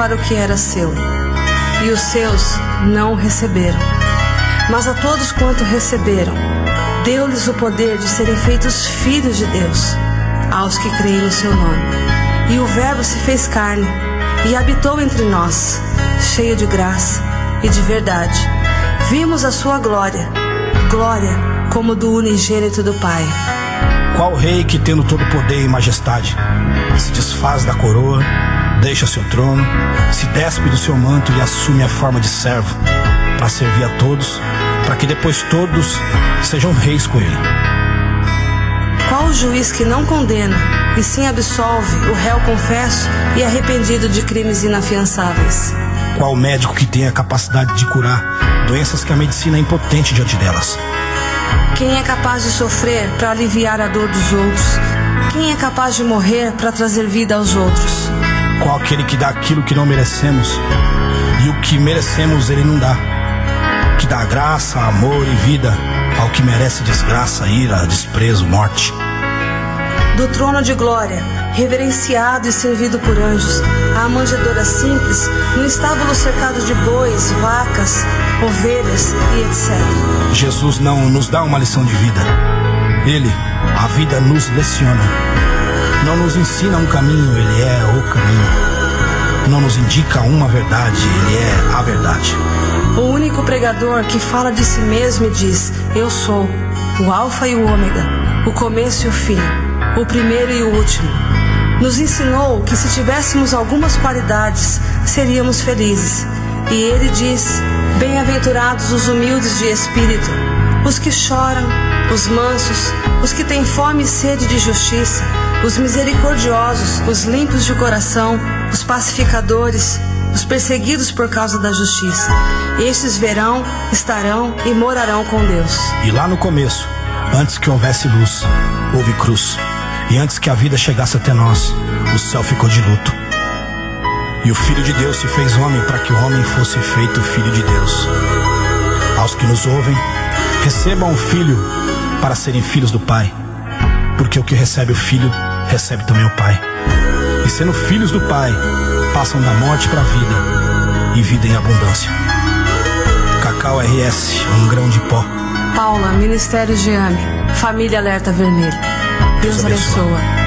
para o que era seu, e os seus não o receberam. Mas a todos quanto receberam, deu-lhes o poder de serem feitos filhos de Deus, aos que creem no seu nome. E o Verbo se fez carne e habitou entre nós, cheio de graça e de verdade. Vimos a sua glória, glória como do unigênito do Pai. Qual rei que, tendo todo poder e majestade, se desfaz da coroa, deixa seu trono, se despe do seu manto e assume a forma de servo, para servir a todos, para que depois todos sejam reis com ele? Qual o juiz que não condena, e sim absolve o réu confesso e arrependido de crimes inafiançáveis? Qual médico que tem a capacidade de curar doenças que a medicina é impotente diante delas? Quem é capaz de sofrer para aliviar a dor dos outros? Quem é capaz de morrer para trazer vida aos outros? Qual aquele que dá aquilo que não merecemos, e o que merecemos ele não dá? Que dá graça, amor e vida ao que merece desgraça, ira, desprezo, morte. Do trono de glória, reverenciado e servido por anjos, à manjedoura simples, no estábulo cercado de bois, vacas, ovelhas e etc. Jesus não nos dá uma lição de vida. Ele, a vida, nos leciona. Não nos ensina um caminho, ele é o caminho. Não nos indica uma verdade, ele é a verdade. O único pregador que fala de si mesmo e diz: eu sou o Alfa e o Ômega, o começo e o fim, o primeiro e o último. Nos ensinou que se tivéssemos algumas qualidades, seríamos felizes. E ele diz: bem-aventurados os humildes de espírito, os que choram, os mansos, os que têm fome e sede de justiça, os misericordiosos, os limpos de coração, os pacificadores, os perseguidos por causa da justiça. Estes verão, estarão e morarão com Deus. E lá no começo, antes que houvesse luz, houve cruz. E antes que a vida chegasse até nós, o céu ficou de luto. E o Filho de Deus se fez homem para que o homem fosse feito Filho de Deus. Aos que nos ouvem, recebam o Filho para serem filhos do Pai. Porque o que recebe o Filho, recebe também o Pai. E sendo filhos do Pai, passam da morte para a vida e vida em abundância. Cacau RS, um grão de pó. Paula, Ministério Geame, Família Alerta Vermelho. Deus abençoa.